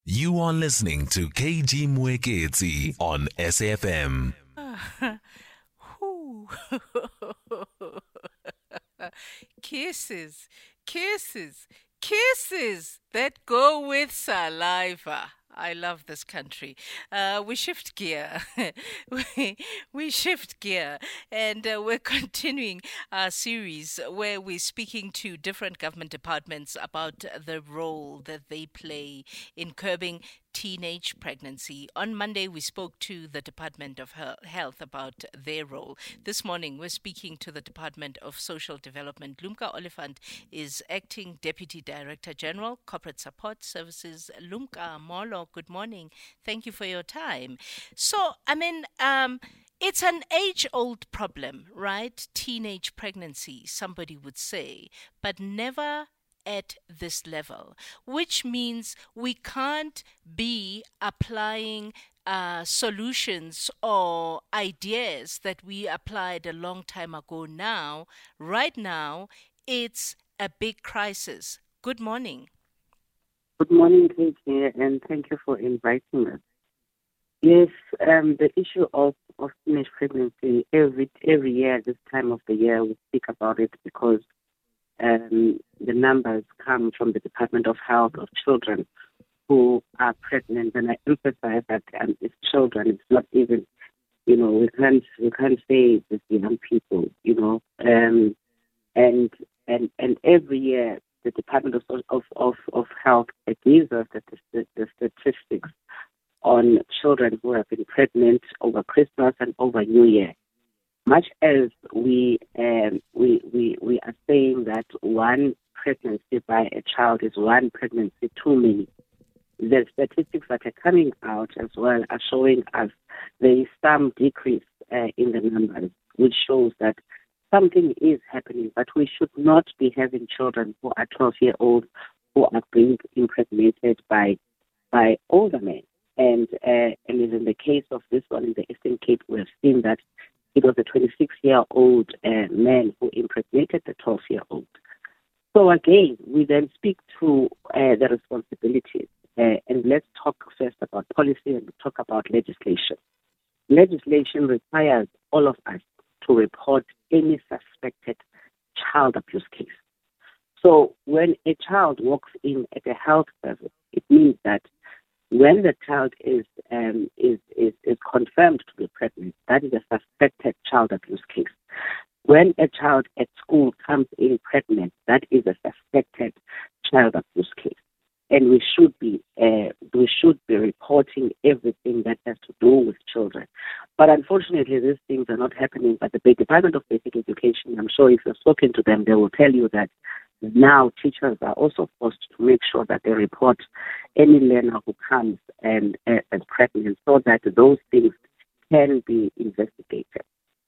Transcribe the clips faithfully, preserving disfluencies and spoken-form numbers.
You are listening to K G Mwekezi on S F M. Whew. Kisses, kisses, kisses that go with saliva. I love this country. Uh, we shift gear. we, we shift gear. And uh, we're continuing our series where we're speaking to different government departments about the role that they play in curbing teenage pregnancy. On Monday, we spoke to the Department of Health about their role. This morning, we're speaking to the Department of Social Development. Lumka Oliphant is Acting Deputy Director General, Corporate Support Services. Lumka Molo, good morning. Thank you for your time. So, I mean, um, it's an age old problem, right? Teenage pregnancy, somebody would say, but never at this level, which means we can't be applying uh, solutions or ideas that we applied a long time ago now. Right now, it's a big crisis. Good morning. Good morning, Katie, and thank you for inviting us. Yes, um, the issue of, of teenage pregnancy, every every year, this time of the year, we speak about it because um, the numbers come from the Department of Health of children who are pregnant, and I emphasize that um, it's children. It's not even, you know, we can't we can't say it's young people, you know, um, and and and every year the Department of of of, of Health gives us the, the, the statistics on children who have been pregnant over Christmas and over New Year. Much as we um, we we we are saying that one pregnancy by a child is one pregnancy too many, the statistics that are coming out as well are showing us there is some decrease uh, in the numbers, which shows that something is happening, but we should not be having children who are twelve year old who are being impregnated by by older men. And uh, and in the case of this one in the Eastern Cape, we have seen that it was a twenty-six year old uh, man who impregnated the twelve year old. So again, we then speak to uh, the responsibilities, uh, and let's talk first about policy and talk about legislation. Legislation requires all of us to report any suspected child abuse case. So when a child walks in at a health service, it means that when the child is, um, is is is confirmed to be pregnant, that is a suspected child abuse case. When a child at school comes in pregnant, that is a suspected child abuse case. And we should be uh, we should be reporting everything that has to do with children. But unfortunately, these things are not happening. But the Department of Basic Education, I'm sure if you've spoken to them, they will tell you that now teachers are also forced to make sure that they report any learner who comes and uh, is pregnant, so that those things can be investigated.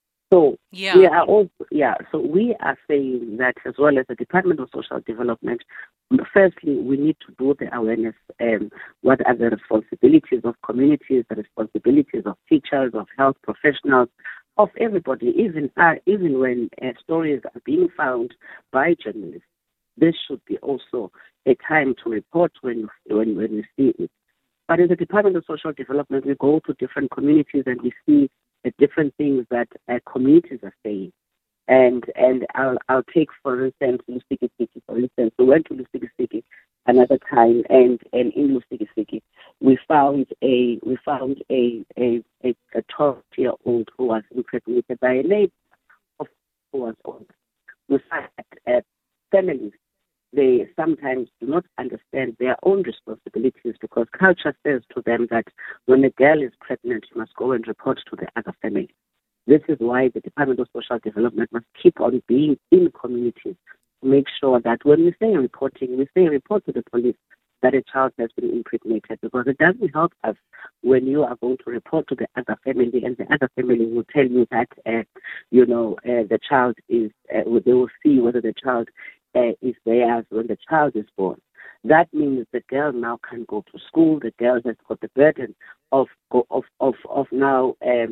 So Yeah. we are also yeah. So we are saying that as well as the Department of Social Development. Firstly, we need to do the awareness. Um, what are the responsibilities of communities, the responsibilities of teachers, of health professionals, of everybody. Even uh, even when uh, stories are being found by journalists, this should be also a time to report when when when we see it. But in the Department of Social Development, we go to different communities and we see the different things that uh, communities are saying. And and I'll I'll take for instance Lusiki-Siki, for instance. We went to Lusiki-Siki another time, and, and in Lusiki-Siki we found a we found a a a, a twelve year old who was impregnated by a neighbor of who was old. We find that uh, families, they sometimes do not understand their own responsibilities, because culture says to them that when a girl is pregnant, you must go and report to the other family. This is why the Department of Social Development must keep on being in communities to make sure that when we say reporting, we say report to the police that a child has been impregnated, because it doesn't help us when you are going to report to the other family and the other family will tell you that, uh, you know, uh, the child is, uh, they will see whether the child uh, is theirs when the child is born. That means the girl now can go to school. The girl has got the burden of of of, of now um,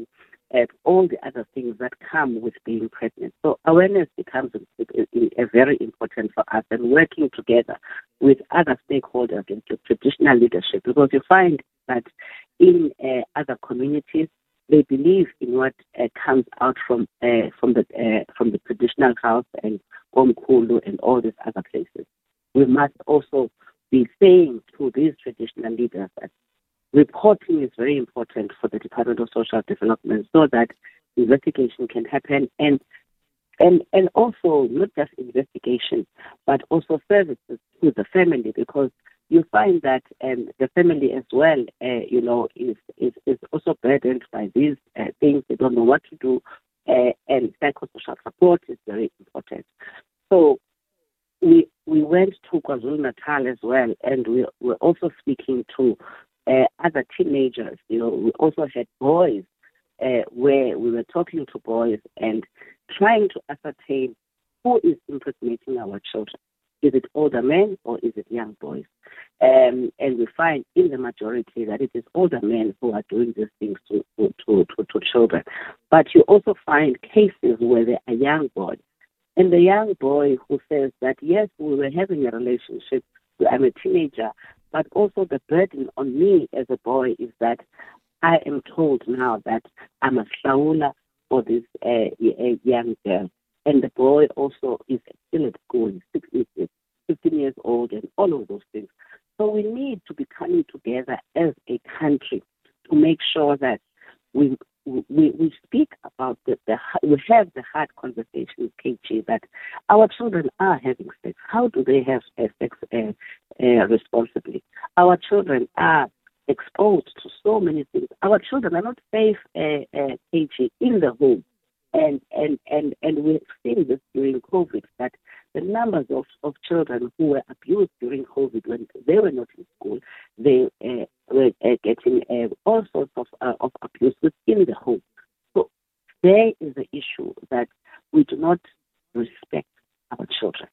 uh, all the other things that come with being pregnant. So awareness becomes a, a, a very important for us, and working together with other stakeholders and the traditional leadership, because you find that in uh, other communities, they believe in what uh, comes out from uh, from the uh, from the traditional house and Omkhulu and all these other places. We must also be saying to these traditional leaders that reporting is very important for the Department of Social Development, so that investigation can happen, and and and also not just investigation, but also services to the family, because you find that um, the family as well, uh, you know, is, is is also burdened by these uh, things. They don't know what to do, uh, and psychosocial support is very important. So we we went to KwaZulu-Natal as well, and we were also speaking to uh, other teenagers. You know, we also had boys uh, where we were talking to boys and trying to ascertain who is impregnating our children. Is it older men or is it young boys? Um, and we find in the majority that it is older men who are doing these things to, to, to, to, to children. But you also find cases where there are young boys. And the young boy who says that, yes, we were having a relationship, I'm a teenager, but also the burden on me as a boy is that I am told now that I'm a slaula for this uh, young girl. And the boy also is still at school, sixteen, fifteen years old, and all of those things. So we need to be coming together as a country to make sure that we we, we speak about the, the we have the hard conversation, K G, that our children are having sex. How do they have uh, sex uh, uh, responsibly? Our children are exposed to so many things. Our children are not safe, uh, uh, K G, in the home. And, and, and, and we've seen this during COVID, that the numbers of, of children who were abused during COVID when they were not in school, they uh, were uh, getting uh, all sorts of, uh, of abuse within the home. So there is the issue that we do not respect our children.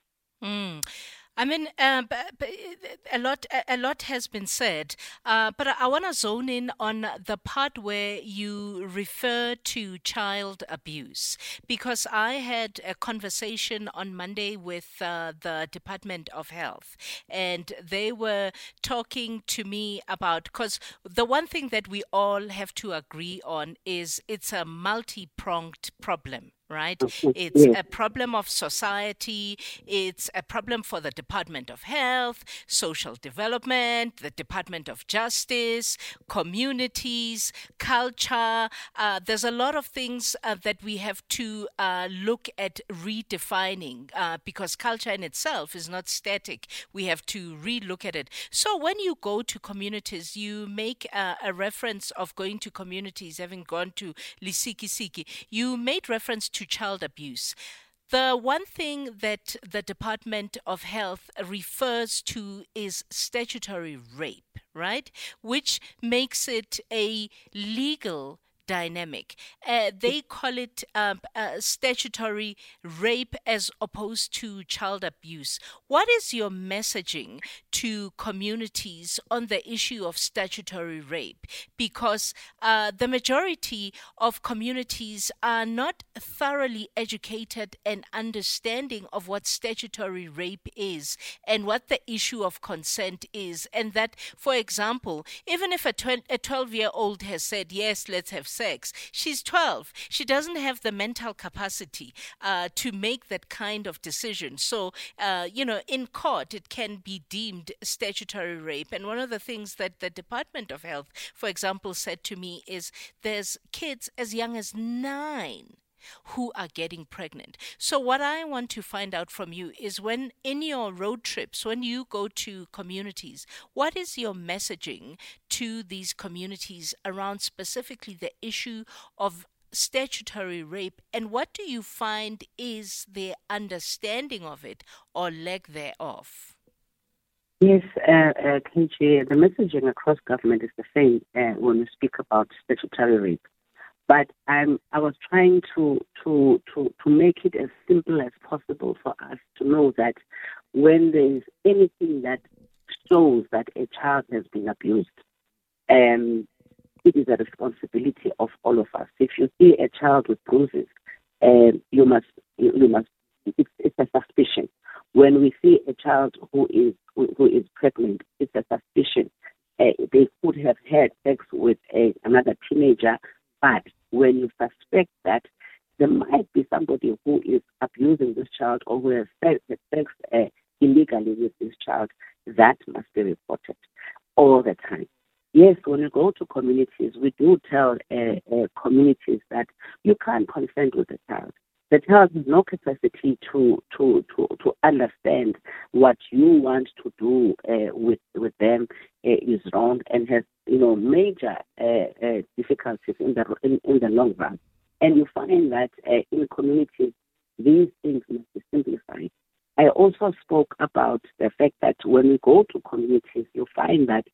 Mm. I mean, uh, b- b- a lot, a lot has been said, uh, but I want to zone in on the part where you refer to child abuse, because I had a conversation on Monday with uh, the Department of Health, and they were talking to me about, because the one thing that we all have to agree on is it's a multi-pronged problem. Right? It's Yes. a problem of society. It's a problem for the Department of Health, Social Development, the Department of Justice, communities, culture. Uh, there's a lot of things uh, that we have to uh, look at redefining uh, because culture in itself is not static. We have to re-look at it. So when you go to communities, you make uh, a reference of going to communities, having gone to Lisikisiki. You made reference to child abuse. The one thing that the Department of Health refers to is statutory rape, right? Which makes it a legal dynamic. Uh, they call it um, uh, statutory rape as opposed to child abuse. What is your messaging to communities on the issue of statutory rape? Because uh, the majority of communities are not thoroughly educated and understanding of what statutory rape is and what the issue of consent is. And that, for example, even if a twelve-year-old has said, yes, let's have sex, she's twelve. She doesn't have the mental capacity uh, to make that kind of decision. So, uh, you know, in court, it can be deemed statutory rape. And one of the things that the Department of Health, for example, said to me is there's kids as young as nine who are getting pregnant. So what I want to find out from you is, when in your road trips, when you go to communities, what is your messaging to these communities around specifically the issue of statutory rape, and what do you find is their understanding of it or lack thereof? Yes, uh, uh, K G, the messaging across government is the same uh, when we speak about statutory rape. But um, I was trying to, to, to, to make it as simple as possible for us to know that when there is anything that shows that a child has been abused, um, it is a responsibility of all of us. If you see a child with bruises, um, you must, you, you must, it's, it's a suspicion. When we see a child who is who, who is pregnant, it's a suspicion. Uh, they could have had sex with a, another teenager, but when you suspect that there might be somebody who is abusing this child or who has sex, sex uh, illegally with this child, that must be reported all the time. Yes, when you go to communities, we do tell uh, uh, communities that you can't consent with a child. The child has no capacity to to to, to understand what you want to do uh, with with them uh, is wrong and has you know major uh, uh, difficulties in the in, in the long run. And you find that uh, in communities these things must be simplified. I also spoke about the fact that when we go to communities, you find that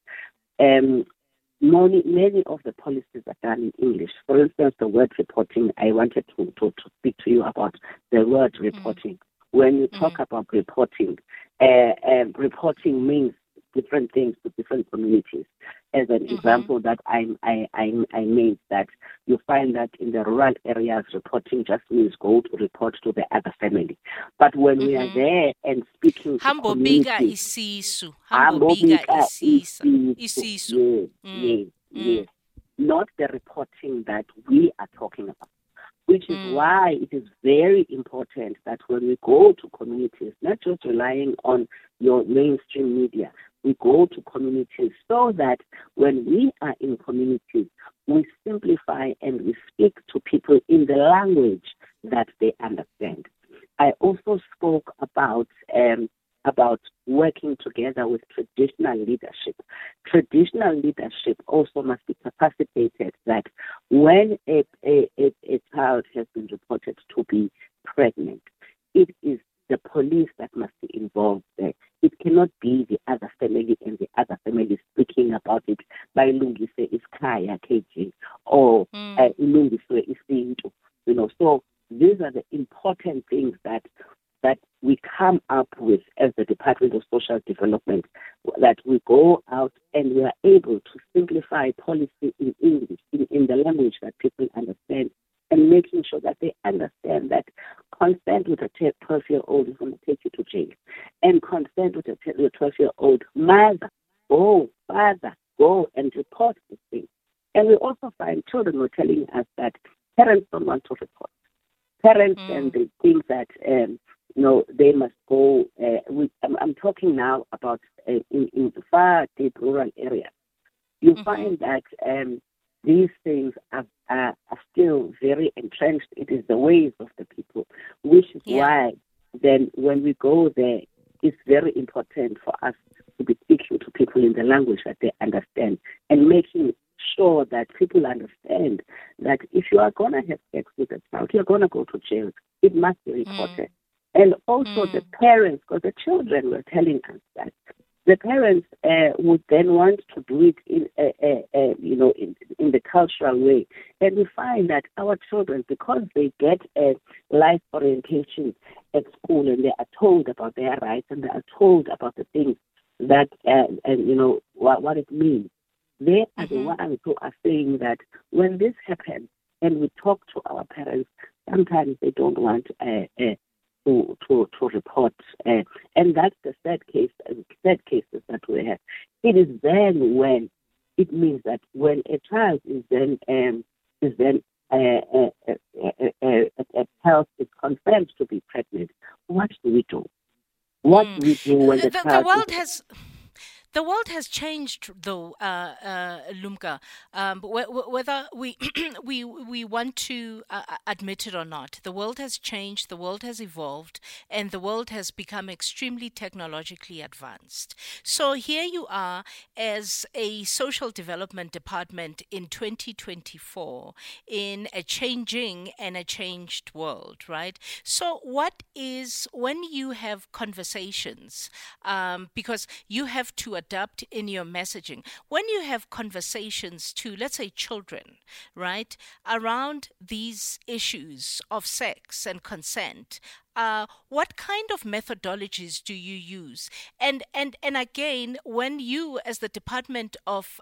um, Many, many of the policies are done in English. For instance, the word reporting, I wanted to, to, to speak to you about the word reporting. Mm-hmm. When you talk mm-hmm. about reporting, uh, um, reporting means different things to different communities. As an mm-hmm. example that I, I, I, I made, that you find that in the rural areas, reporting just means go to report to the other family. But when mm-hmm. we are there and speaking Hambo to communities... Biga isisu. Hambo Biga isisu. Isisu. Yes, yes, yes. Not the reporting that we are talking about. Which is mm. why it is very important that when we go to communities, not just relying on your mainstream media, we go to communities so that when we are in communities, we simplify and we speak to people in the language that they understand. I also spoke about um, about working together with traditional leadership. Traditional leadership also must be capacitated that when a, a, a, a child has been reported to be pregnant, it is the police that must be involved there. It cannot be the other family and the other family speaking about it by Lungise Iskaya K G or Lungise Isintu. You know, so these are the important things that that we come up with as the Department of Social Development, that we go out and we are able to simplify policy in English, in, in the language that people understand, and making sure that they understand that consent with a twelve-year-old is going to take you to jail. And consent with a twelve-year-old mother, go, father, go and report this thing. And we also find children were telling us that parents don't want to report. Parents mm. and they think that um, you know, they must go. Uh, with, I'm, I'm talking now about uh, in, in far deep rural areas. You mm-hmm. find that um, these things are, are, are still very entrenched. It is the ways of the people, which is yeah. why then when we go there, it's very important for us to be speaking to people in the language that they understand and making sure that people understand that if you are going to have sex with a child, you're going to go to jail. It must be reported. Mm. And also mm. the parents, because the children were telling us that the parents uh, would then want to do it in, uh, uh, uh, you know, in, in the cultural way. And we find that our children, because they get a life orientation at school and they are told about their rights and they are told about the things that, uh, and you know, what, what it means, they are mm-hmm. the ones who are saying that when this happens and we talk to our parents, sometimes they don't want uh, uh, To, to to report, uh, and that's the third case. Uh, third cases that we have. It is then when it means that when a child is then um, is then uh, uh, uh, uh, uh, uh, health is confirmed to be pregnant. What do we do? What mm. do we do when the, the child? The world is has. The world has changed, though, uh, uh, Lumka. Um, wh- whether we we we want to uh, admit it or not, the world has changed. The world has evolved, and the world has become extremely technologically advanced. So here you are, as a social development department in twenty twenty-four, in a changing and a changed world, right? So what is when you have conversations, um, because you have to adapt in your messaging. When you have conversations to, let's say, children, right, around these issues of sex and consent, uh, what kind of methodologies do you use? And and and again, when you, as the Department of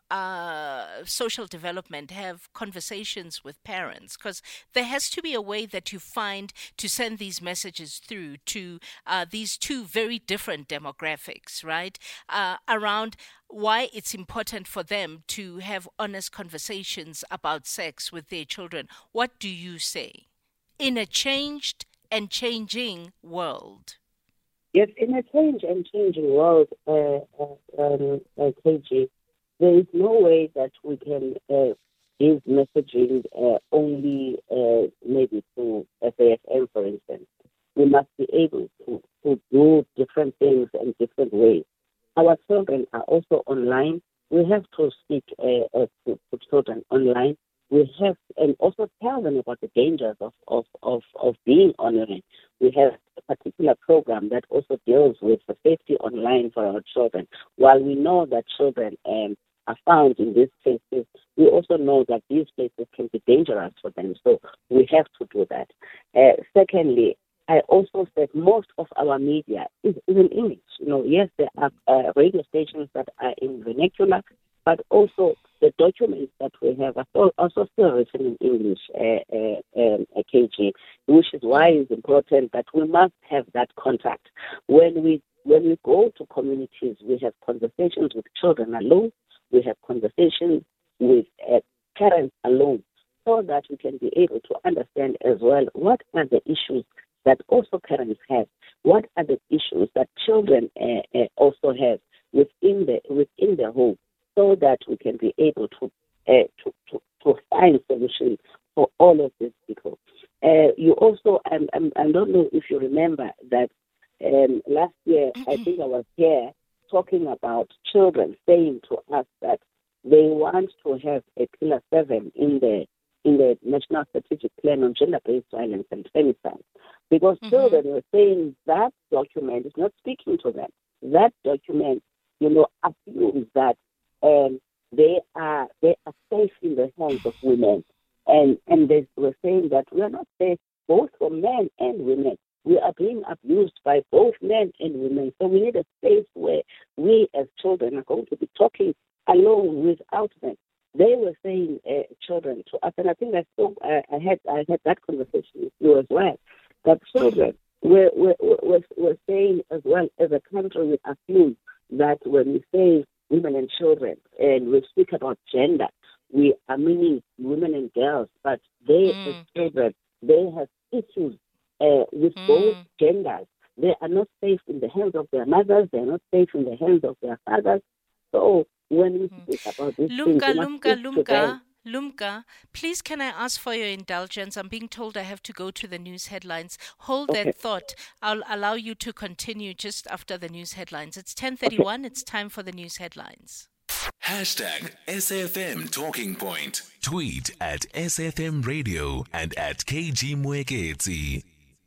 uh, Social Development, have conversations with parents, because there has to be a way that you find to send these messages through to uh, these two very different demographics, right? Uh, around why it's important for them to have honest conversations about sex with their children. What do you say in a changed and changing world? Yes, in a change and changing world, uh, uh, um, uh, K G, there is no way that we can uh, give messaging uh, only uh, maybe to S A F M, for instance. We must be able to, to do different things in different ways. Our children are also online. We have to speak uh, uh, to, to children online. We have, and also tell them about the dangers of, of, of, of being online. We have a particular program that also deals with the safety online for our children. While we know that children um, are found in these places, we also know that these places can be dangerous for them. So we have to do that. Uh, secondly, I also said most of our media is, is in English. You know, yes, there are uh, radio stations that are in vernacular, but also the documents that we have are so, also still written in English, uh, uh, um, uh, K G, which is why it's important that we must have that contact. When we when we go to communities, we have conversations with children alone, we have conversations with uh, parents alone, so that we can be able to understand as well what are the issues that also parents have, what are the issues that children uh, uh, also have within the within the home, so that we can be able to uh, to, to to find solutions for all of these people. Uh, you also, um, um, I don't know if you remember that um, last year, I think I was here talking about children saying to us that they want to have a pillar seven in the in the National Strategic Plan on Gender-Based Violence and Femicide, because mm-hmm. children were saying that document is not speaking to them. That document, you know, assumes that um, they are they are safe in the hands of women, and and they were saying that we are not safe both for men and women. We are being abused by both men and women. So we need a space where we as children are going to be talking alone without them. They were saying, uh, children to us, and I think I spoke, uh, I had I had that conversation with you as well, that children were, were, were, were saying as well, as a country, we assume that when we say women and children, and we speak about gender, we are meaning women and girls, but they, mm. as children, they have issues uh, with mm. both genders. They are not safe in the hands of their mothers, they are not safe in the hands of their fathers. So when we speak about this Lumka, thing, Lumka, Lumka, Lumka, please can I ask for your indulgence? I'm being told I have to go to the news headlines. Hold okay. that thought. I'll allow you to continue just after the news headlines. It's ten thirty-one. Okay. It's time for the news headlines. Hashtag S F M Talking Point. Tweet at S F M Radio and at K G Mwekezi.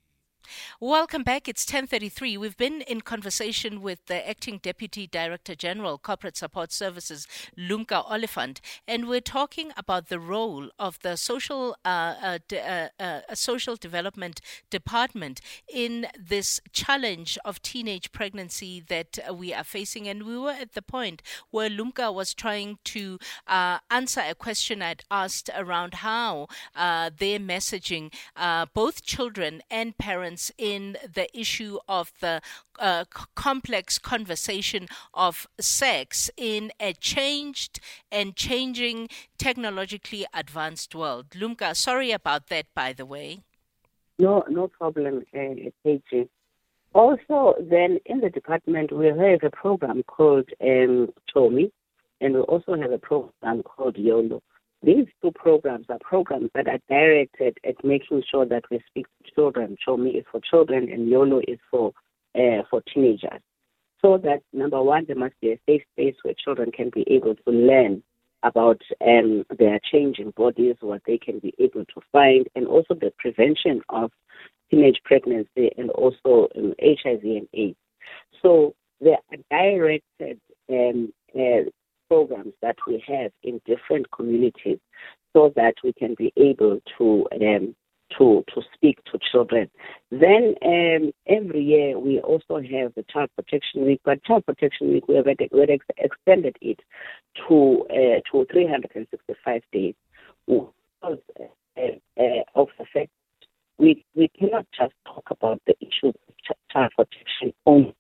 Welcome back. It's ten thirty-three. We've been in conversation with the Acting Deputy Director General, Corporate Support Services, Lumka Oliphant, and we're talking about the role of the Social uh, uh, de- uh, uh, Social Development Department in this challenge of teenage pregnancy that uh, we are facing. And we were at the point where Lumka was trying to uh, answer a question I'd asked around how uh, their messaging, uh, both children and parents, in the issue of the uh, c- complex conversation of sex in a changed and changing, technologically advanced world. Lumka, sorry about that, by the way. No, no problem, uh, K G. Also, then in the department, we have a program called um, Chomi, and we also have a program called YOLO. These two programs are programs that are directed at making sure that we speak to children. Chomi is for children and YOLO is for uh, for teenagers. So that, number one, there must be a safe space where children can be able to learn about um, their changing bodies, what they can be able to find, and also the prevention of teenage pregnancy and also um, H I V and AIDS. So there are directed um, uh, programs that we have in different communities so that we can be able to um, to, to speak to children. Then um, every year we also have the Child Protection Week, but Child Protection Week we have, we have ex- extended it to uh, to three hundred sixty-five days because uh, uh, of the fact we we cannot just talk about the issues of ch- child protection only.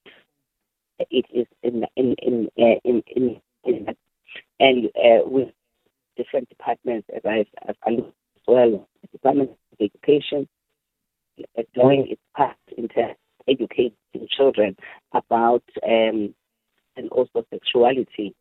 It is in in in uh, in, in, in and uh, with different departments, as I've, I've alluded as well, the Department of Education uh, doing its part into educating children about um, and also sexuality,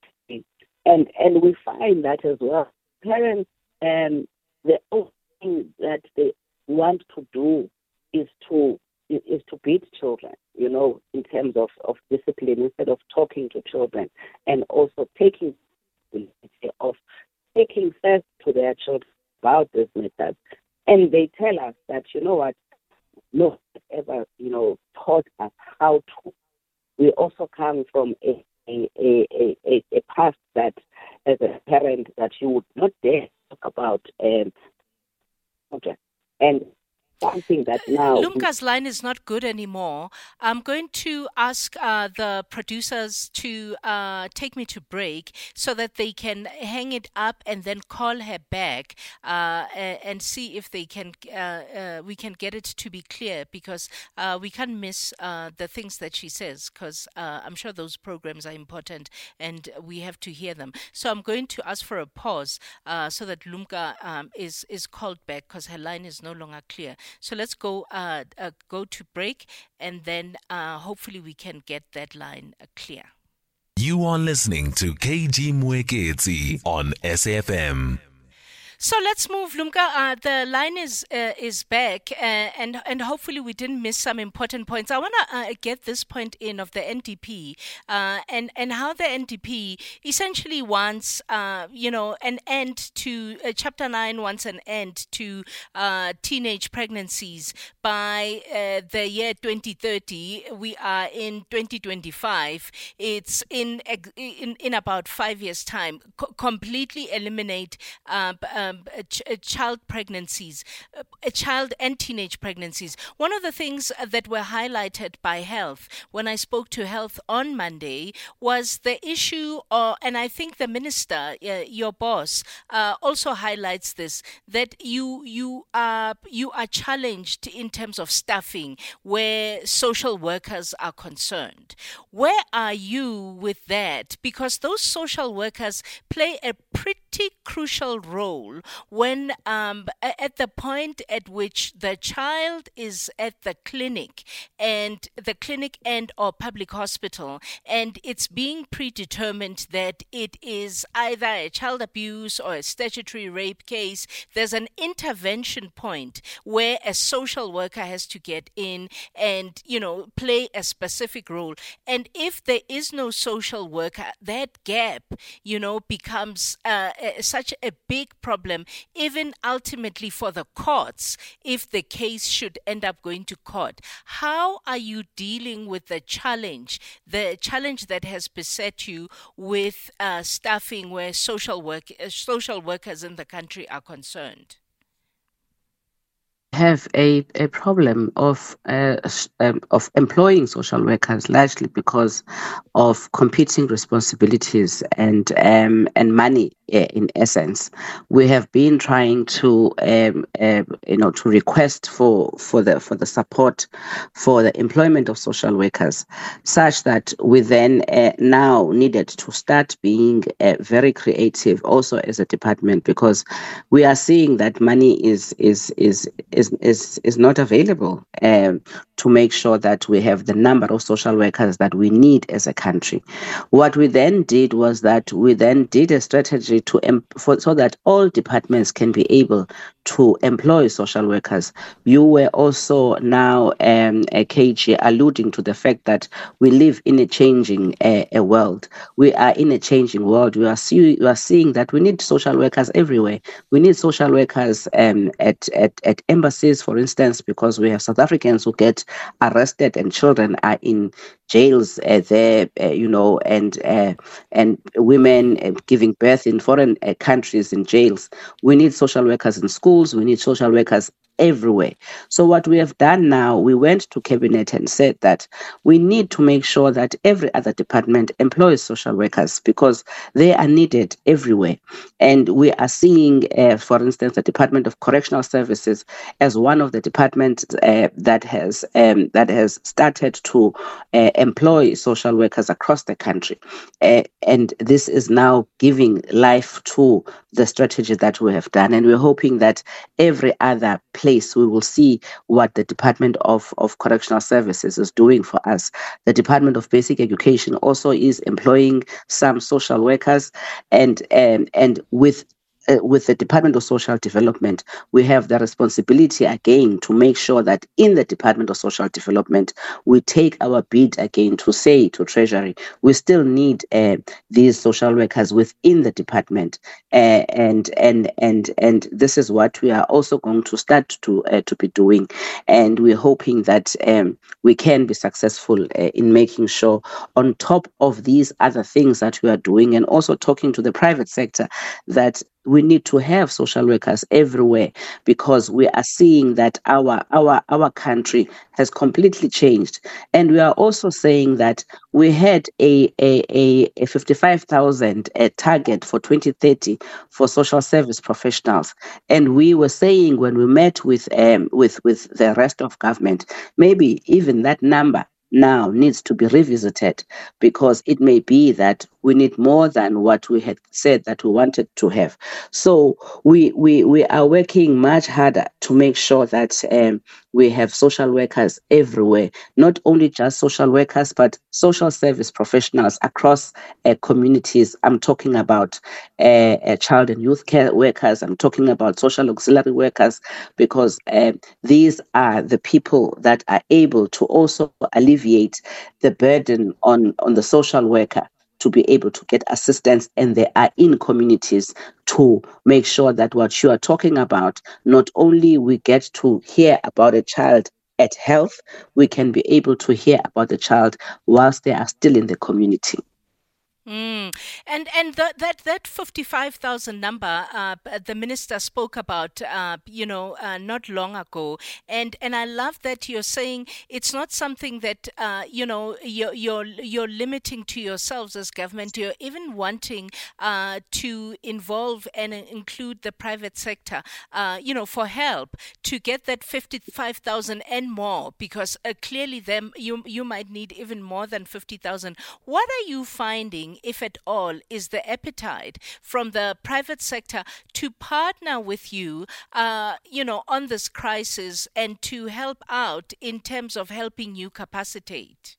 and and we find that as well. Parents, um, the only thing that they want to do is to is to beat children, you know, in terms of, of discipline, instead of talking to children and also taking of taking first to their children about this matter. And they tell us that, you know what, no one ever, you know, taught us how to. We also come from a a, a, a, a past that, as a parent, that you would not dare talk about um, children. And something that now... Lumka's line is not good anymore. I'm going to ask uh, the producers to uh, take me to break so that they can hang it up and then call her back uh, and see if they can. Uh, uh, we can get it to be clear, because uh, we can't miss uh, the things that she says, because uh, I'm sure those programs are important and we have to hear them. So I'm going to ask for a pause uh, so that Lumka um, is is called back, because her line is no longer clear. So let's go uh, uh, go to break, and then uh, hopefully we can get that line uh, clear. You are listening to K G Mwekezi on S F M. So let's move, Lumka. Uh, the line is uh, is back, uh, and and hopefully we didn't miss some important points. I want to uh, get this point in of the N D P uh, and and how the N D P essentially wants, uh, you know, an end to uh, Chapter Nine wants an end to uh, teenage pregnancies by uh, the year twenty thirty. We are in twenty twenty-five. It's in in in about five years' time. Co- completely eliminate. Uh, uh, A ch- a child pregnancies, a child and teenage pregnancies. One of the things that were highlighted by Health when I spoke to Health on Monday was the issue, uh, and I think the minister, uh, your boss, uh, also highlights this, that you you are you are challenged in terms of staffing where social workers are concerned. Where are you with that? Because those social workers play a pretty crucial role when um, at the point at which the child is at the clinic and the clinic and or public hospital, and it's being predetermined that it is either a child abuse or a statutory rape case. There's an intervention point where a social worker has to get in and, you know, play a specific role. And if there is no social worker, that gap, you know, becomes uh, a, such a big problem, even ultimately for the courts, if the case should end up going to court. How are you dealing with the challenge, the challenge that has beset you with uh, staffing where social work, uh, social workers in the country are concerned? Have a, a problem of uh, um, of employing social workers, largely because of competing responsibilities and um, and money. In essence, we have been trying to um, uh, you know to request for for the for the support for the employment of social workers, such that we then uh, now needed to start being uh, very creative also as a department, because we are seeing that money is is is is is, is not available um, to make sure that we have the number of social workers that we need as a country. What we then did was that we then did a strategy to em- for, so that all departments can be able to employ social workers. You were also now, um, uh, K G, alluding to the fact that we live in a changing uh, a world. We are in a changing world. We are, see- we are seeing that we need social workers everywhere. We need social workers um, at, at, at embassies, for instance, because we have South Africans who get arrested and children are in jails uh, there, uh, you know, and uh, and women uh, giving birth in foreign uh, countries in jails. We need social workers in schools. We need social workers everywhere. So what we have done now, we went to cabinet and said that we need to make sure that every other department employs social workers because they are needed everywhere. And we are seeing, uh, for instance, the Department of Correctional Services as one of the departments uh, that has um, that has started to uh, employ social workers across the country. Uh, and this is now giving life to the strategy that we have done. And we're hoping that every other place we will see what the Department of, of Correctional Services is doing for us. The Department of Basic Education also is employing some social workers, and and, and with uh, with the Department of Social Development, we have the responsibility again to make sure that in the Department of Social Development, we take our bid again to say to Treasury, we still need uh, these social workers within the department, uh, and and and and this is what we are also going to start to uh, to be doing, and we're hoping that um, we can be successful uh, in making sure, on top of these other things that we are doing, and also talking to the private sector, that we need to have social workers everywhere, because we are seeing that our our our country has completely changed. And we are also saying that we had a a a, a fifty-five thousand a target for twenty thirty for social service professionals, and we were saying when we met with um with with the rest of government, maybe even that number now needs to be revisited, because it may be that we need more than what we had said that we wanted to have. So we we, we are working much harder to make sure that um, we have social workers everywhere, not only just social workers, but social service professionals across uh, communities. I'm talking about uh, uh, child and youth care workers. I'm talking about social auxiliary workers, because uh, these are the people that are able to also alleviate the burden on, on the social worker to be able to get assistance, and they are in communities to make sure that what you are talking about, not only we get to hear about a child at health, we can be able to hear about the child whilst they are still in the community. Mm. And and the, that that fifty-five thousand number uh, the minister spoke about, uh, you know, uh, not long ago, and and I love that you're saying it's not something that uh, you know you're you're you're limiting to yourselves as government. You're even wanting uh, to involve and include the private sector, uh, you know, for help to get that fifty-five thousand and more, because uh, clearly them you you might need even more than fifty thousand. What are you finding, if at all, is the appetite from the private sector to partner with you, uh, you know, on this crisis and to help out in terms of helping you capacitate?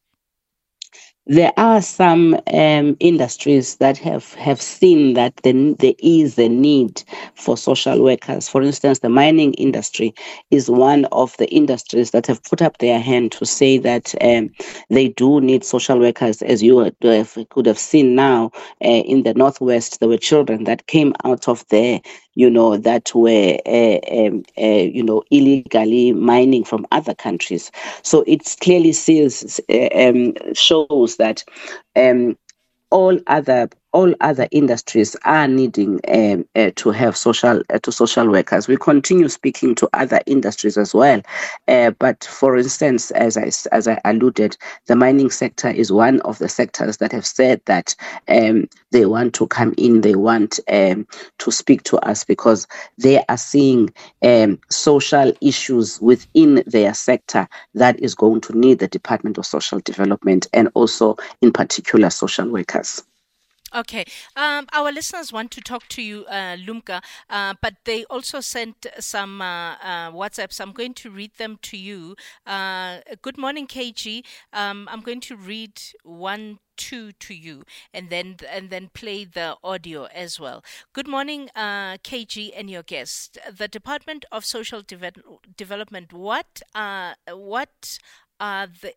There are some um, industries that have, have seen that the, there is a need for social workers. For instance, the mining industry is one of the industries that have put up their hand to say that um, they do need social workers. As you could have seen now, uh, in the Northwest, there were children that came out of there, you know, that were, uh, um, uh, you know, illegally mining from other countries. So it clearly sees, uh, um, shows that um, all other all other industries are needing um, uh, to have social uh, to social workers. We continue speaking to other industries as well, uh, but for instance, as I as I alluded, the mining sector is one of the sectors that have said that um, they want to come in. They want um, to speak to us because they are seeing um, social issues within their sector that is going to need the Department of Social Development, and also in particular social workers. Okay. Um, our listeners want to talk to you, uh, Lumka, uh, but they also sent some uh, uh, WhatsApps. I'm going to read them to you. Uh, good morning, K G. Um, I'm going to read one, two to you, and then and then play the audio as well. Good morning, uh, K G and your guest. The Department of Social Deve- Development. What uh, what are the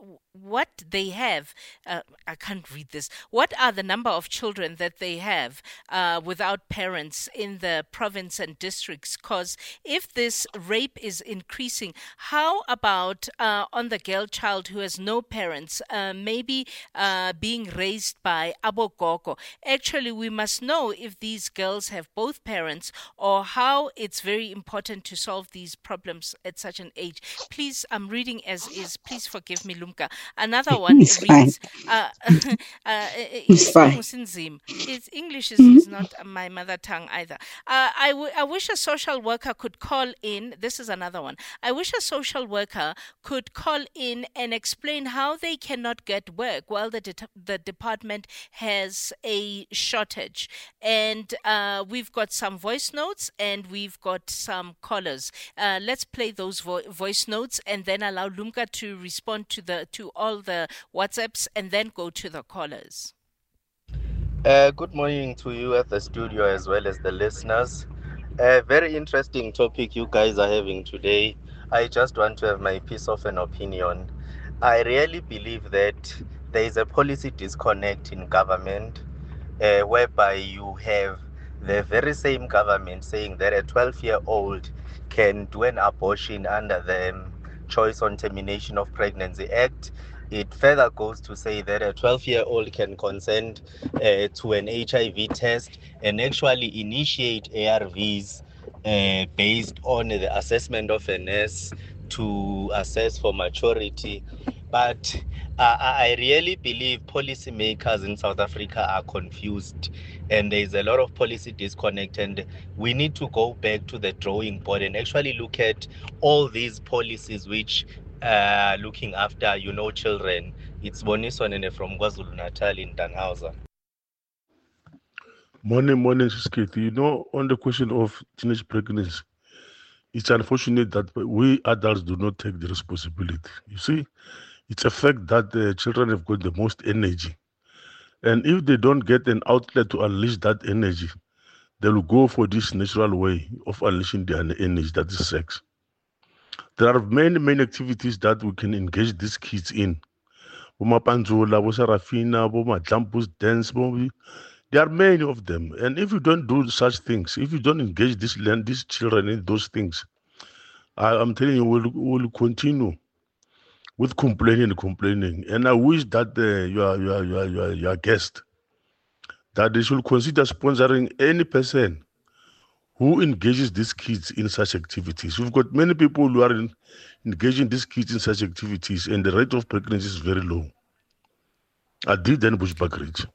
what they have. Uh, I can't read this. What are the number of children that they have uh, without parents in the province and districts? Because if this rape is increasing, how about uh, on the girl child who has no parents, uh, maybe uh, being raised by abogogo? Actually, we must know if these girls have both parents or how it's very important to solve these problems at such an age. Please, I'm reading as is. Please forgive me, Lumka. Another one It's reads, uh, uh, It's fine. it's English is, is not my mother tongue either. Uh, I, w- I wish a social worker could call in. This is another one. I wish a social worker could call in and explain how they cannot get work while the de- the department has a shortage. And uh, we've got some voice notes and we've got some callers. Uh, let's play those vo- voice notes and then allow Lumka to respond to the to all the WhatsApps and then go to the callers. Uh, good morning to you at the studio as well as the listeners. A very interesting topic you guys are having today. I just want to have my piece of an opinion. I really believe that there is a policy disconnect in government uh, whereby you have the very same government saying that a twelve-year-old can do an abortion under the Choice on Termination of Pregnancy Act. It further goes to say that a twelve-year-old can consent uh, to an H I V test and actually initiate A R Vs uh, based on the assessment of a nurse to assess for maturity. But uh, I really believe policymakers in South Africa are confused and there is a lot of policy disconnect, and we need to go back to the drawing board and actually look at all these policies which uh, looking after, you know, children. It's Boniso Nene from KwaZulu-Natal in Danhausen. Morning, morning, Skate. You know, on the question of teenage pregnancy, it's unfortunate that we adults do not take the responsibility. You see, it's a fact that the children have got the most energy. And if they don't get an outlet to unleash that energy, they will go for this natural way of unleashing their energy, that is sex. There are many, many activities that we can engage these kids in. Boma Panzola, Boma Sarafina, Boma Jampus dance, Boma. There are many of them. And if you don't do such things, if you don't engage this, these children in those things, I, I'm telling you, we'll, we'll continue with complaining and complaining. And I wish that uh, your, your, your, your, your guest, that they should consider sponsoring any person who engages these kids in such activities. We've got many people who are in, engaging these kids in such activities, and the rate of pregnancy is very low. I did then Bushbuckridge.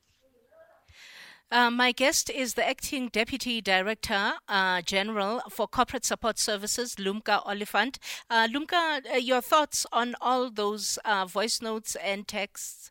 Uh, my guest is the Acting Deputy Director uh, General for Corporate Support Services, Lumka Oliphant. Uh, Lumka, uh, your thoughts on all those uh, voice notes and texts?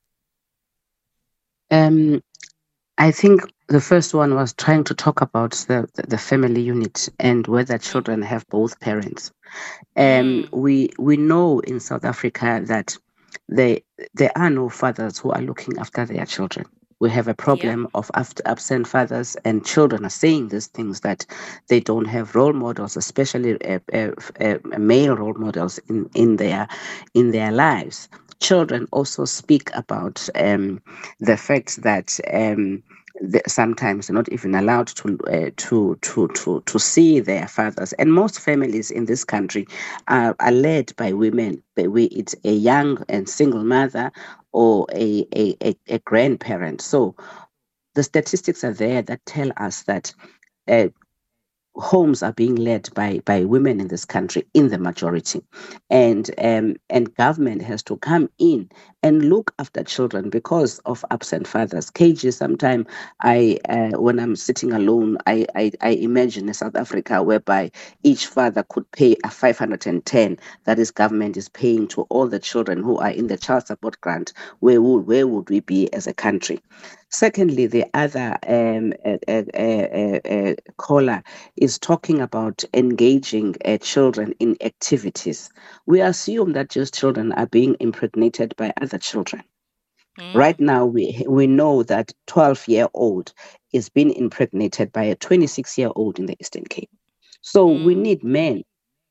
Um, I think the first one was trying to talk about the, the, the family unit and whether children have both parents. Um, Mm. we we know in South Africa that they, there are no fathers who are looking after their children. We have a problem of after absent fathers, and children are saying these things that they don't have role models, especially uh, uh, uh, male role models in, in their in their lives. Children also speak about um, the fact that um, the, sometimes they're not even allowed to uh, to to to to see their fathers. And most families in this country are, are led by women, be it a young and single mother or a, a, a, a grandparent. So the statistics are there that tell us that uh, homes are being led by by women in this country in the majority, and um, and government has to come in and look after children because of absent fathers. K G, sometimes I uh, when I'm sitting alone, I, I I imagine a South Africa whereby each father could pay a five hundred ten, that is government is paying to all the children who are in the child support grant. Where would where would we be as a country? Secondly, the other um, uh, uh, uh, uh, caller is talking about engaging uh, children in activities. We assume that just children are being impregnated by other children. Mm. Right now, we we know that twelve-year-old is being impregnated by a twenty-six-year-old in the Eastern Cape. So we Mm. need men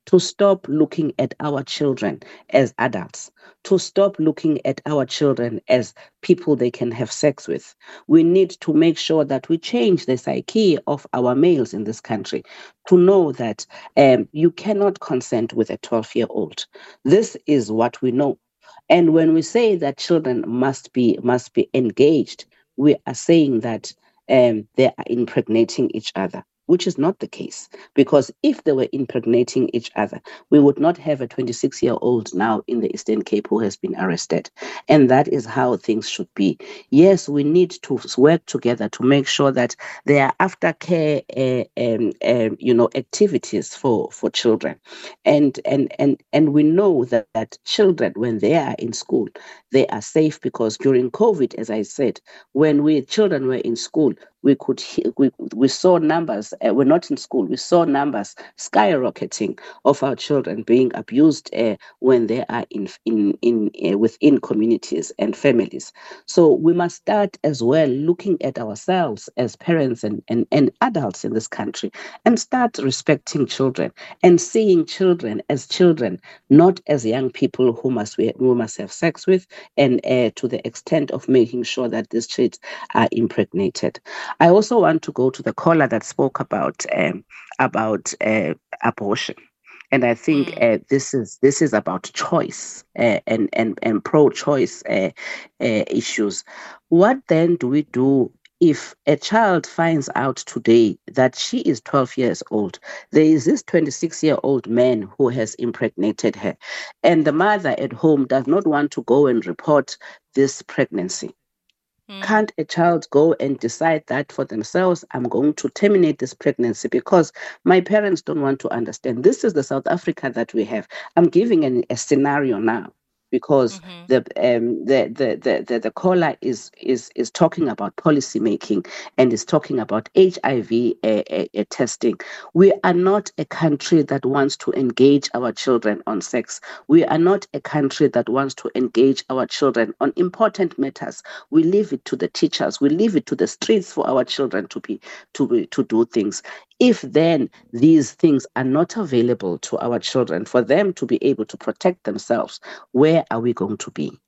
to stop looking at our children as adults, to stop looking at our children as people they can have sex with. We need to make sure that we change the psyche of our males in this country to know that um, you cannot consent with a twelve-year-old. This is what we know. And when we say that children must be must be engaged, we are saying that um, they are impregnating each other, which is not the case. Because if they were impregnating each other, we would not have a twenty-six-year-old now in the Eastern Cape who has been arrested. And that is how things should be. Yes, we need to work together to make sure that there are aftercare, uh, um, um, you know, activities for, for children. And, and, and, and we know that, that children, when they are in school, they are safe because during COVID, as I said, when we children were in school, we could we, we saw numbers, uh, we're not in school, we saw numbers skyrocketing of our children being abused uh, when they are in in in uh, within communities and families. So we must start as well looking at ourselves as parents and, and, and adults in this country and start respecting children and seeing children as children, not as young people who must we, who must have sex with, and uh, to the extent of making sure that these kids are impregnated. I also want to go to the caller that spoke about um, about uh, abortion, and I think Mm. uh, this is this is about choice uh, and and and pro-choice uh, uh, issues. What then do we do if a child finds out today that she is twelve years old? There is this twenty-six-year-old man who has impregnated her, and the mother at home does not want to go and report this pregnancy. Mm. Can't a child go and decide that for themselves? I'm going to terminate this pregnancy because my parents don't want to understand. This is the South Africa that we have. I'm giving an, a scenario now because Mm-hmm. the, um, the, the, the, the, the caller is, is, is talking about policy making and is talking about H I V uh, uh, uh, testing. We are not a country that wants to engage our children on sex. We are not a country that wants to engage our children on important matters. We leave it to the teachers. We leave it to the streets for our children to be to be, to do things. If then these things are not available to our children for them to be able to protect themselves, where are we going to be?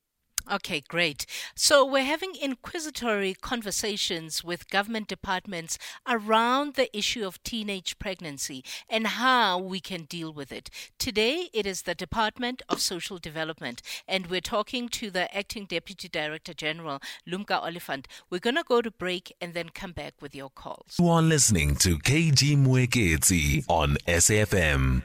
Okay, great. So we're having inquisitory conversations with government departments around the issue of teenage pregnancy and how we can deal with it. Today, it is the Department of Social Development, and we're talking to the Acting Deputy Director General, Lumka Oliphant. We're going to go to break and then come back with your calls. You are listening to K G Mwekezi on S A F M.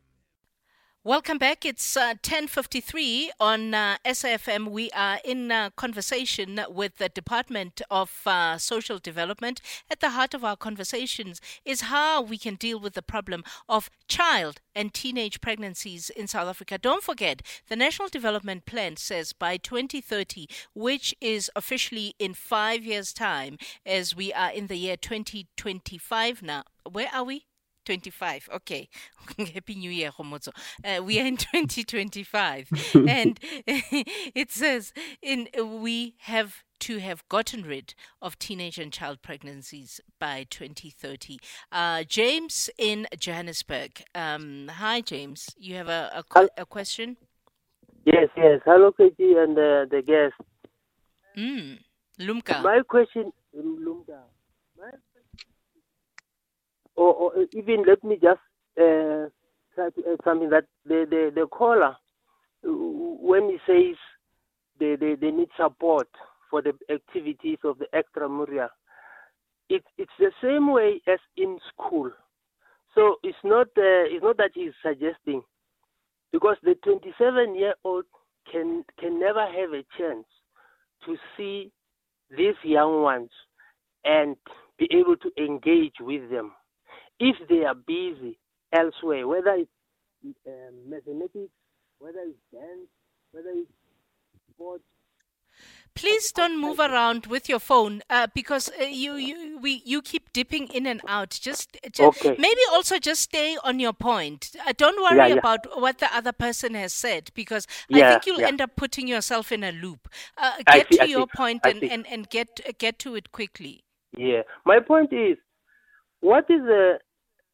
Welcome back. It's uh, ten fifty-three on uh, S A F M. We are in uh, conversation with the Department of uh, Social Development. At the heart of our conversations is how we can deal with the problem of child and teenage pregnancies in South Africa. Don't forget, the National Development Plan says by twenty thirty, which is officially in five years' time, as we are in the year twenty twenty-five now. Where are we? twenty-five. Okay. Happy New Year, Homotso. Uh, we are in twenty twenty-five. And it says in we have to have gotten rid of teenage and child pregnancies by twenty thirty. Uh, James in Johannesburg. Um, hi, James. You have a, a, qu- a question? Yes, yes. Hello, K G and uh, the guest. Mm. Lumka. My question, Lumka. My Or, or even let me just uh, try to add something that the, the, the caller, when he says they, they, they need support for the activities of the extramural, it, it's the same way as in school. So it's not uh, it's not that he's suggesting, because the twenty-seven-year-old can can never have a chance to see these young ones and be able to engage with them if they are busy elsewhere, whether it's um, mathematics, whether it's dance, whether it's sports. Please don't move around with your phone uh, because uh, you you we you keep dipping in and out. Just, just Okay. maybe also just stay on your point. Uh, don't worry Yeah, yeah. about what the other person has said, because I Yeah, think you'll yeah. end up putting yourself in a loop. Uh, I get see, to I your see, point I and, see. and, and get get to it quickly. Yeah. My point is, what is the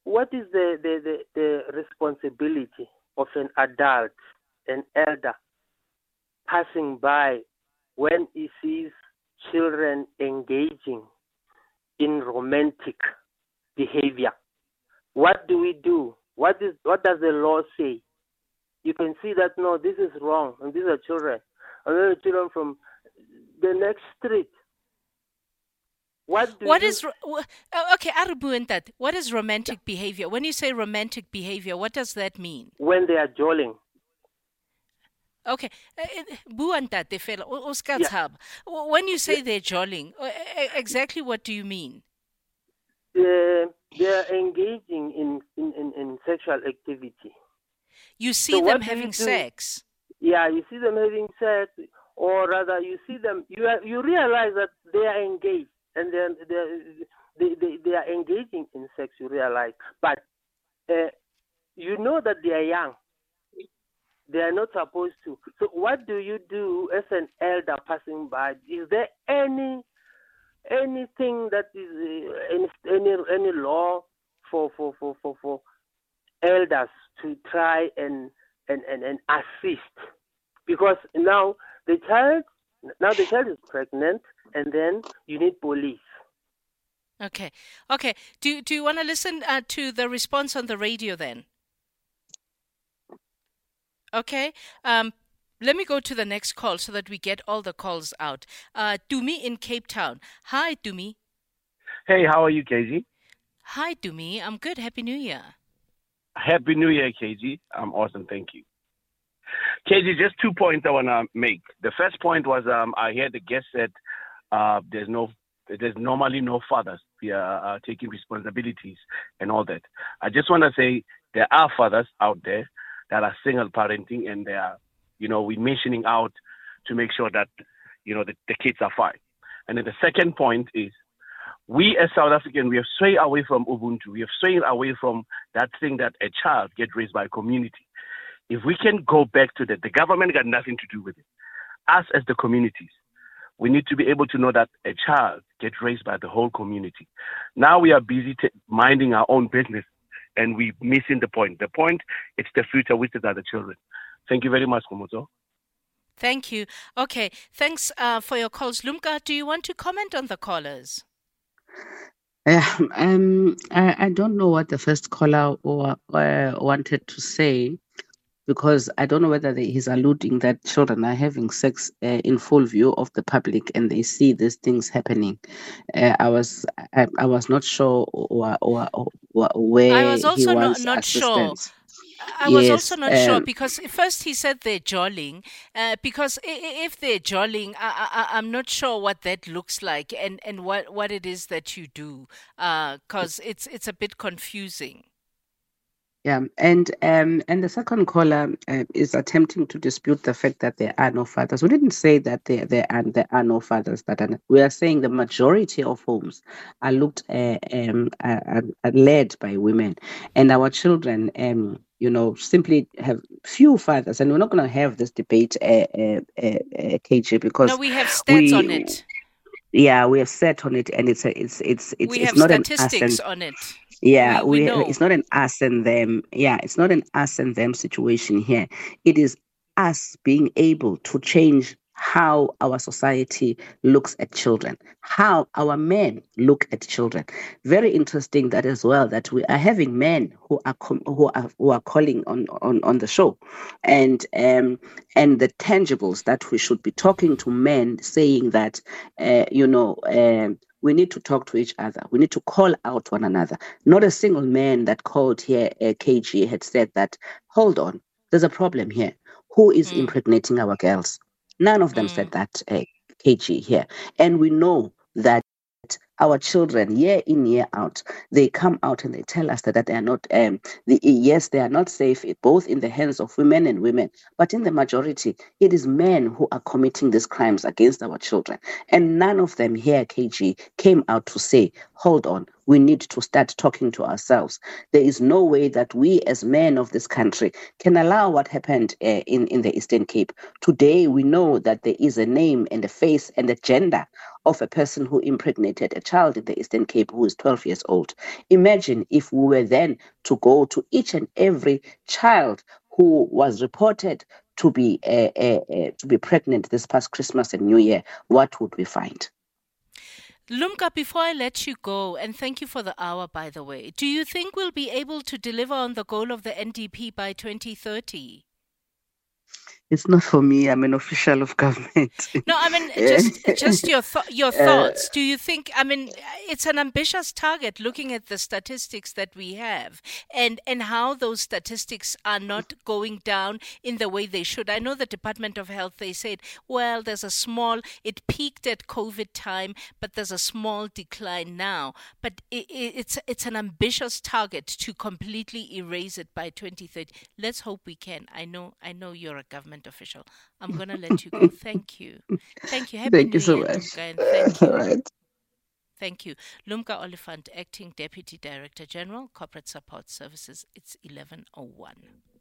what is the, the, the, the responsibility of an adult, an elder, passing by when he sees children engaging in romantic behavior? What do we do? What is what does the law say? You can see that, no, this is wrong, and these are children. And then the children from the next street. What do What you, is, ro- uh, okay, Arabuentat, what is romantic behavior? When you say romantic behavior, what does that mean? when they are jolling? Okay, Buantat, de fela, o- o ska Yeah. tshaba. W- When you say they're jolling, uh, e- exactly what do you mean? They, they are engaging in, in, in, in sexual activity. You see So them what do you having do? sex. Yeah, you see them having sex, or rather, you see them. You are, you realize that they are engaged, and then they they they are engaging in sex. You realize, but uh, you know that they are young. They are not supposed to. So, what do you do as an elder passing by? Is there any anything that is uh, any any any law for for for for, for elders to try and and, and, and assist? Because now the child now the child is pregnant, and then you need police. Okay, okay. Do, do you want to listen uh, to the response on the radio then? Okay. Um, let me go to the next call so that we get all the calls out. Uh, Dumi in Cape Town. Hi, Dumi. Hey, how are you, K G? Hi, Dumi. I'm good. Happy New Year. Happy New Year, K G. I'm awesome, thank you. K G, just two points I want to make. The first point was um, I heard the guest said uh, there's no, there's normally no fathers uh, uh, taking responsibilities and all that. I just want to say there are fathers out there that are single parenting, and they are, you know, we're mentioning out to make sure that, you know, the, the kids are fine. And then the second point is, we as South Africans, we have strayed away from Ubuntu. We have strayed away from that thing that a child gets raised by a community. If we can go back to that, the government got nothing to do with it. Us as the communities, we need to be able to know that a child gets raised by the whole community. Now we are busy t- minding our own business, and we're missing the point. The point, it's the future, which are the children. Thank you very much, Komoto. Thank you. Okay. Thanks uh, for your calls. Lumka, do you want to comment on the callers? Uh, um, I, I don't know what the first caller or, uh, wanted to say, because I don't know whether they, he's alluding that children are having sex uh, in full view of the public and they see these things happening. Uh, I was I, I was not sure or, or, or, or where I was also he not, wants not sure. assistance. I was Yes, also not sure um, because first he said they're jolling. Uh, because i- i- if they're jolling, I, I, I'm not sure what that looks like and, and what, what it is that you do. Because it's it's a bit confusing. Yeah, and um, and the second caller uh, is attempting to dispute the fact that there are no fathers. We didn't say that there there are there are no fathers. That are, we are saying the majority of homes are looked uh, um are, are, are led by women, and our children um you know simply have few fathers. And we're not going to have this debate, uh, uh, uh, uh, K G, because No, we have stats we on it. yeah we have set on it, and it's a, it's it's it's We it's have not an us statistics and on it. yeah, We, we we, know. it's not an us and them. Yeah, it's not an us and them situation here. It is us being able to change how our society looks at children, how our men look at children. Very interesting that as well, that we are having men who are com- who are who are calling on on, on the show, and um and the tangibles that we should be talking to men, saying that uh, you know um. We need to talk to each other. We need to call out one another. Not a single man that called here, uh, K G, had said that, hold on, there's a problem here. Who is Mm. impregnating our girls? None of them Mm. said that, uh, K G, here. And we know that our children, year in, year out, they come out and they tell us that, that they are not, um, the, yes, they are not safe, both in the hands of women and women, but in the majority, it is men who are committing these crimes against our children. And none of them here, K G, came out to say, hold on, we need to start talking to ourselves. There is no way that we as men of this country can allow what happened uh, in, in the Eastern Cape. Today, we know that there is a name and a face and a gender of a person who impregnated a child in the Eastern Cape who is twelve years old. Imagine if we were then to go to each and every child who was reported to be uh, uh, uh, to be pregnant this past Christmas and New Year, what would we find? Lumka, before I let you go, and thank you for the hour, by the way, do you think we'll be able to deliver on the goal of the N D P by twenty thirty? It's not for me. I'm an official of government. No, I mean, just just your th- your thoughts. Do you think, I mean, it's an ambitious target looking at the statistics that we have and, and how those statistics are not going down in the way they should. I know the Department of Health, they said, well, there's a small, it peaked at COVID time, but there's a small decline now. But it, it, it's, it's an ambitious target to completely erase it by twenty thirty. Let's hope we can. I know, I know you're a government official. I'm going to let you go. Thank you. Thank you. Happy Thank New you so Year, much. Lumka, and thank you. All right. Thank you. Lumka Oliphant, Acting Deputy Director General, Corporate Support Services. It's eleven oh one.